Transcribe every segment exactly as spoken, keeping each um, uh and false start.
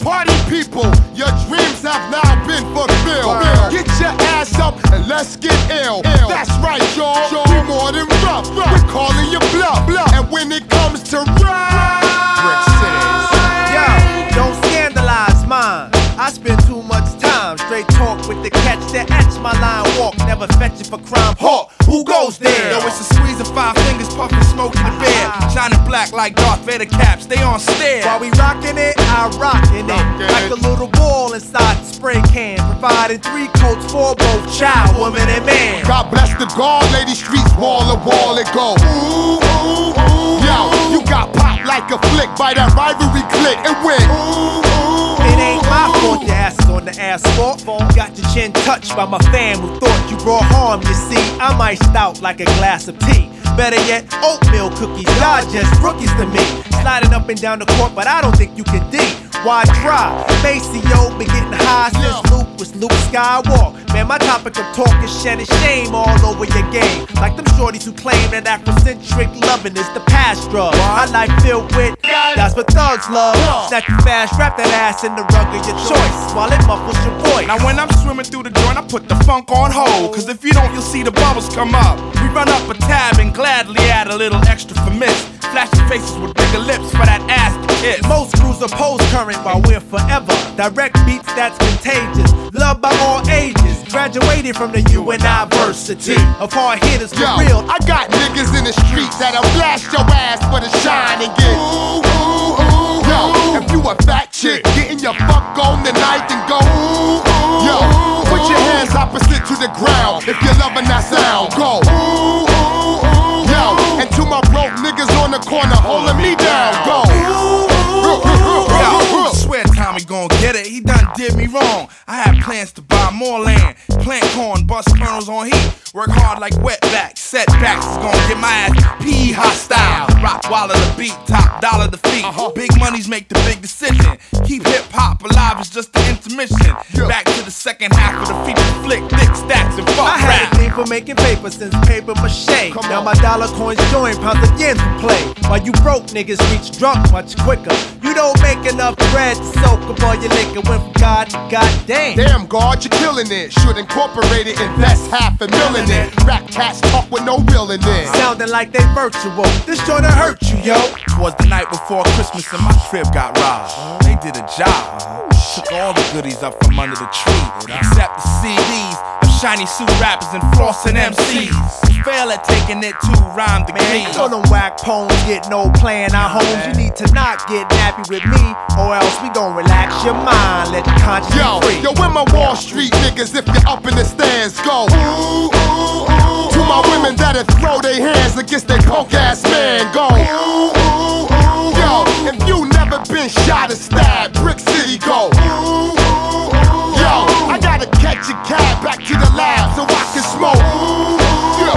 Party people, your dreams have now been fulfilled. Wow. Get your ass up and let's get ill. Ill. That's right, y'all. We more than rough. rough. We're calling you bluff. bluff. And when it comes to rhyme, Brick Cities. Yo, don't scandalize mine. I spend too much time straight talk with the catch that etch my line walk. Never fetch it for crime. Hawk, who goes there? Yo, it's a squeeze of five fingers, puffing smoke in the bed. Shining black like Darth Vader caps, they on stare. While we rockin' it, I rockin' it. Like a little ball inside the spray can. Providing three coats for both child, woman, and man. God bless the guard, lady streets, wall to wall it go. Ooh, ooh, ooh. Yo, you got popped like a flick by that rivalry click and win. Ooh, ooh, it ain't my fault your ass is on the asphalt. Got your chin touched by my fam who thought you brought harm. You see, I'm iced out like a glass of tea. Better yet, oatmeal cookies. Y'all just rookies to me. Sliding up and down the court, but I don't think you can D. Why try? Maceo been getting high since Luke was Luke Skywalker. Man, my topic of talk is shedding shame all over your game. Like them shorties who claim that Afrocentric loving is the past drug. My life filled with, that's what thugs love. Snatch you fast, wrap that ass in the rug of your choice while it muffles your voice. Now when I'm swimming through the joint, I put the funk on hold. Cause if you don't, you'll see the bubbles come up. We run up a tab and gladly add a little extra for miss. Flashing faces with bigger lips for that ass to kiss. Most crews oppose current while we're forever. Direct beats that's contagious. Loved by all ages. Graduated from the U N I versity of hard hitters for Yo, real. I got niggas in the streets that'll blast your ass for the shine and get ooh, ooh, ooh. Yo, if you a fat chick, getting your fuck on tonight and go ooh, ooh. Yo, put your hands opposite to the ground if you're loving that sound. Go ooh, ooh, ooh. Yo, and to my broke niggas on the corner holding me down. Go ooh, ooh, ooh. Yo, I swear Tommy gon' get it, he done did me wrong. I had plans to buy more land, plant corn, bust kernels on heat, work hard like wetbacks. Setbacks is gon' get my ass P hostile. Rock wallet the beat, top dollar the feet. Uh-huh. Big monies make the big decision. Keep hip hop alive is just the intermission. Yeah. Back to the second half of the feature flick, thick stacks and fuck I had rap. a thing for making paper since paper mache. Come now on. My dollar coins join pounds of yen to play. While you broke niggas reach drunk much quicker. You don't make enough bread to soak up all your liquor. Went from God to goddamn. Damn, God, you're killing it. Should incorporate it, invest half a million in it. Rap cats talk with no real in it. Sounding like they virtual. This joint'll hurt you, yo. Was the night before Christmas and my crib got robbed. They did a job. Took all the goodies up from under the tree, except the C Ds of shiny suit rappers and flossing M Cs. Fail at taking it to rhyme the game. So them whack poems get no playing our homes. You need to not get nappy with me, or else we gon' relax your mind, let your conscience yo, be free. Yo, where my Wall Street niggas if you're up in the stands, go ooh, ooh, ooh. To my women that'll throw their hands against their punk ass man, go ooh, ooh, ooh. Yo, if you never been shot or stabbed, Brick City, go ooh, ooh, ooh. Yo, I gotta catch a cab back to the lab so I can smoke. Ooh, yeah,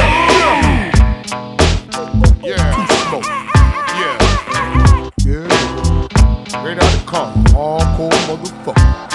yeah, yeah. Yeah, to smoke. Yeah, yeah. Straight out the car, hardcore motherfucker.